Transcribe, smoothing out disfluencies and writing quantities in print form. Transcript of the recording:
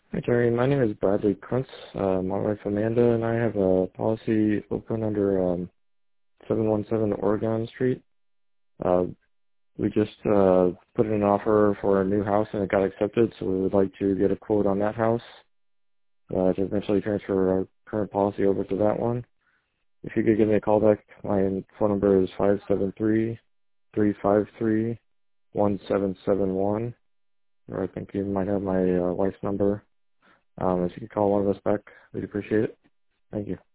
Hi, Jerry. My name is Bradley Kuntz. My wife Amanda and I have a policy open under 717 Oregon Street. Uh, we just put in an offer for a new house and it got accepted, so we would like to get a quote on that house to eventually transfer our current policy over to that one. If you could give me a call back, my phone number is 573-353-1771, or I think you might have my wife's number. If you could call one of us back, we'd appreciate it. Thank you.